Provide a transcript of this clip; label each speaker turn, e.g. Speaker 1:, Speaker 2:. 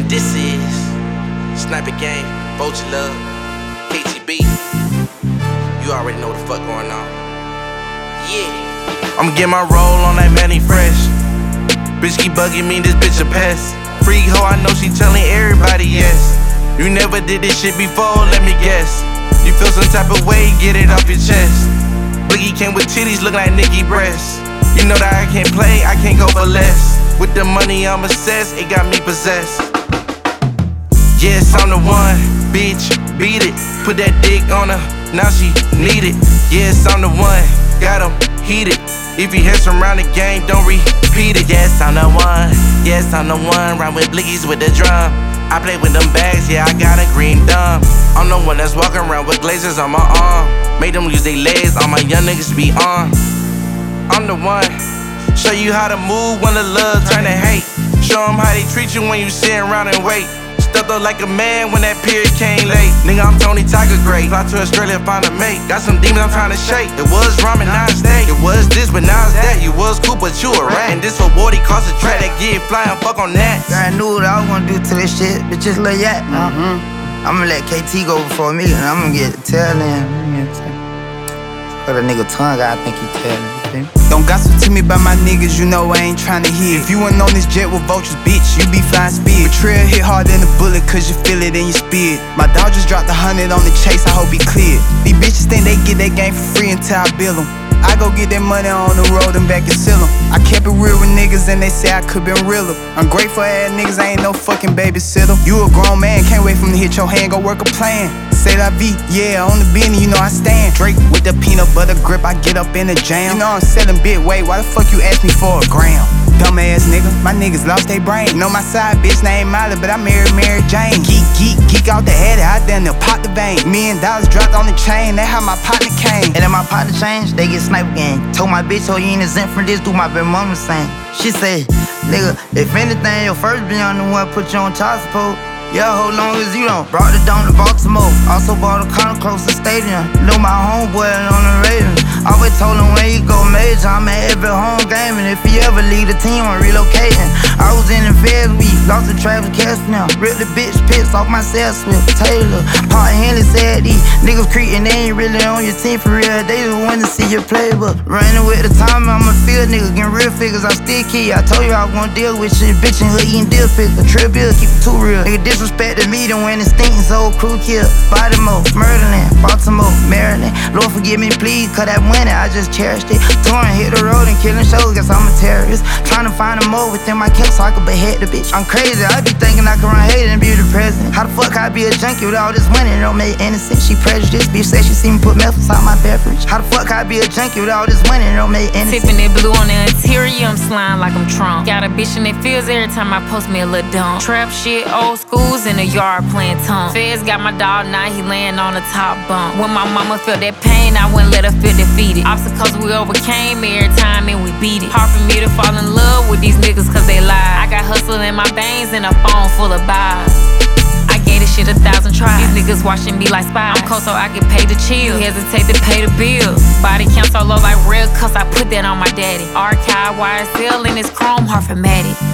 Speaker 1: This is Sniper Gang, Vulture Love, KTB. You already know what the fuck going on. Yeah. I'ma get my roll on that Manny Fresh. Bitch keep bugging me, this bitch a pest. Freak hoe, I know she telling everybody yes. You never did this shit before, let me guess. You feel some type of way, get it off your chest. Boogie came with titties, look like Nicki breasts. You know that I can't play, I can't go for less. With the money I'm obsessed, it got me possessed. Yes, I'm the one, bitch, beat it. Put that dick on her, now she need it. Yes, I'm the one, got him heated. If you hear some round the game, don't repeat it. Yes, I'm the one, yes, I'm the one. Rhyme with blickies with the drum. I play with them bags, yeah, I got a green thumb. I'm the one that's walking around with glazes on my arm. Made them use their legs, all my young niggas be on. I'm the one, show you how to move when the love turn to hate. Show them how they treat you when you sit around and wait. Stepped up like a man when that period came late. Nigga, I'm Tony Tiger great. Fly to Australia, find a mate. Got some demons I'm trying to shake. It was ramen, now it's steak. It was this, but now it's that. You was cool, but you a rat. And this for Wardy cost a track that get flying, fuck on that.
Speaker 2: I knew what I was gonna do to this shit, but just let yak. I'ma let KT go before me, and I'ma get the tail end. Got a nigga tongue, I think he telling.
Speaker 3: Don't gossip to me about my niggas, you know I ain't tryna hear. If you ain't on this jet with vultures, bitch, you be flying speed. Betrayal hit harder than a bullet, cause you feel it in your spirit. My dog just dropped 100 on the chase, I hope he cleared. These bitches think they get that game for free until I bill them. I go get that money on the road and back and sell them. I kept it real with niggas and they say I could been realer. Ungrateful ass niggas, I ain't no fucking babysitter. You a grown man, can't wait for him to hit your hand, go work a plan. Say la vie, yeah, on the Benny, you know I stand. Drake with the peanut butter grip, I get up in the jam. You know I'm selling bit weight, why the fuck you ask me for a gram? Dumb ass nigga, my niggas lost their brain. Know my side bitch name Molly, but I married Mary Jane. Geek out the head, I done to pop the vein. $1 million dropped on the chain, that's how my partner came.
Speaker 2: And then my partner changed, they get Sniper Gang. Told my bitch, oh, you ain't exempt from this, do my baby mama the same. She said, nigga, if anything, your first be on the one put you on child support. Yeah, hold long as you don't. Brought it down to Baltimore. Also bought a condo close to stadium. Know my homeboy on the Ravens. Always told him when he go major, I'm at every home game. And if he ever leave the team, I'm relocating. I was in the feds week, lost to Travis Kelce now. Ripped the bitch pits off my cell Swift Taylor. Part Henley said these niggas creeping, they ain't really on your team for real. They just want to see your playbook. Running with the time, I'm a field nigga. Getting real figures, I still key. I told you I was gonna deal with shit. Bitch and hood eating deal pick. A trip bill, keep it too real. Nigga disrespected me, then when it's stinking, so crew kill. Baltimore, Murderland, Baltimore, Maryland. Lord forgive me, please, cause that money, I just cherished it. Touring, hit the road and killing shows, guess I'm a terrorist. Trying to find a more within my cap so I can behead the bitch. I'm crazy, I be thinking I can run hate and be the president. How the fuck I be a junkie with all this money, it don't make any sense. She prejudiced, bitch said she see me put meth inside my beverage. How the fuck I be a junkie with all this money, it don't make any sense.
Speaker 4: Tipping it blue on the interior, I'm slime like I'm Trump. Got a bitch in it feels every time I post me a little dump. Trap shit, old schools in the yard playing tongue. Feds got my dog, now he laying on the top bunk. When my mama felt that pain, I wouldn't let her feel defeated. Obstacles we overcame every time and we beat it. Hard for me to fall in love with these niggas cause they lie. I got hustle in my veins and a phone full of buys. I gave this shit 1,000 tries. These niggas watching me like spies. I'm cold so I can pay the chill. You hesitate to pay the bills. Body count so low like real cuss, I put that on my daddy. Archive YSL in this chrome, hard formatted.